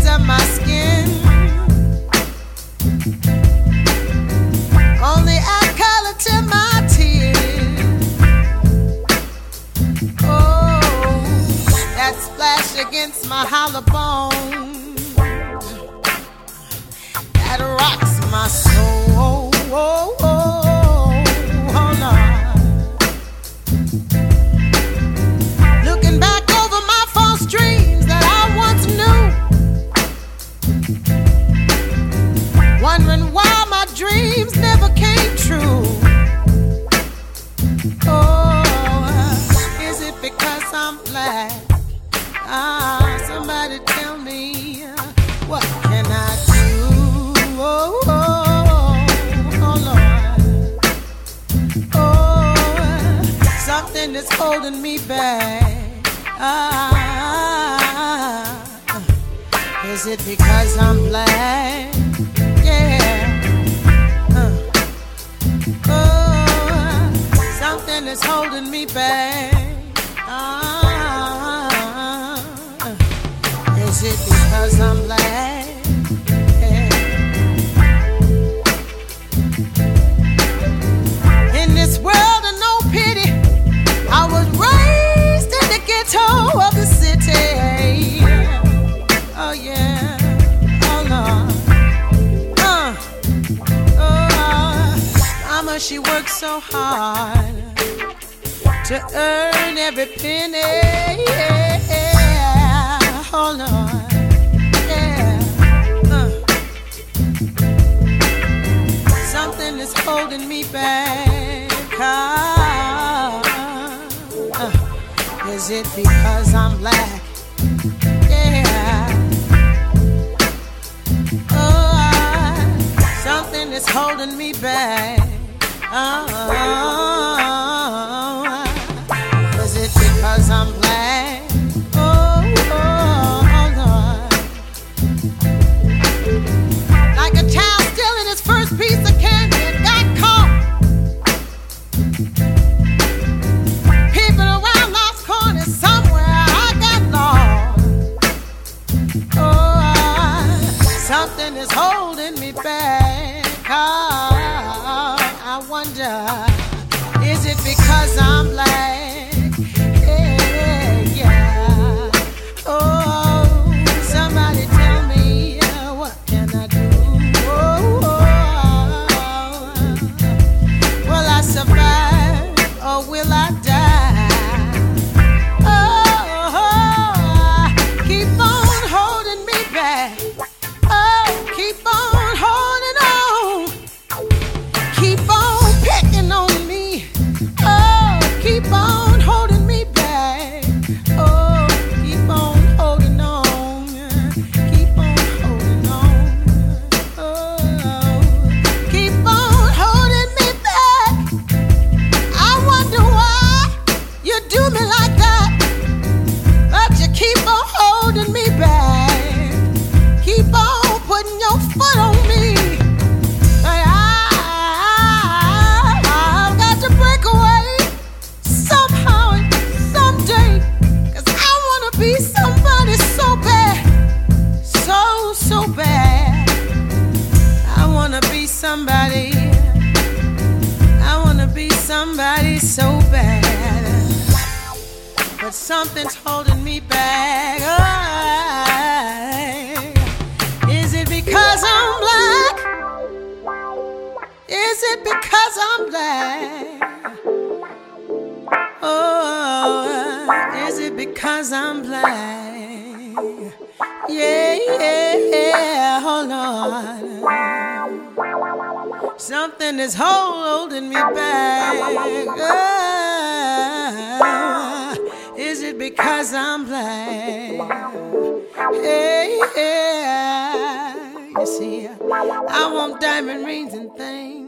of my skin only add color to my tears. Oh, that splash against my hollow bone that rocks my soul. Oh, hold on. Looking back over my false dreams that I once knew, wondering why my dreams never came true. Oh, is it because I'm black? Somebody tell me, what can I do? Oh, Lord. Oh, something is holding me back. Is it because I'm black? Yeah. Oh, something is holding me back. Is it because I'm black? Yeah. In this world of no pity, I was raised in the ghetto of the city. Oh yeah, oh Lord. Mama, she worked so hard to earn every penny. Oh Lord, yeah. Something is holding me back. Is it because I'm black? Yeah. Oh, something is holding me back. Is it because I'm black? Oh, Lord. Like a child stealing his first piece of candy and got caught. Peeping around lost corners somewhere, I got lost. Oh, something is holding me back. I wonder, is it because I'm black? Yeah. Oh, somebody tell me, what can I do? Will I survive or will I die? Oh, keep on holding me back. Oh, keep on holding on. Keep on picking on me. Oh, keep on holding me back. Oh, keep on holding on. Keep on holding on. Oh, keep on holding me back. I wonder why you do me like that, but you keep on holding me back. Keep on putting your foot on me. But I've got to break away somehow and someday, 'cause I want to be somebody so bad, so bad. I want to be somebody. I want to be somebody so bad, but something's holding me back. Is it because I'm black? Is it because I'm black? Oh, is it because I'm black? Yeah, hold on. Something is holding me back. Is it because I'm black? Yeah, you see, I want diamond rings and things.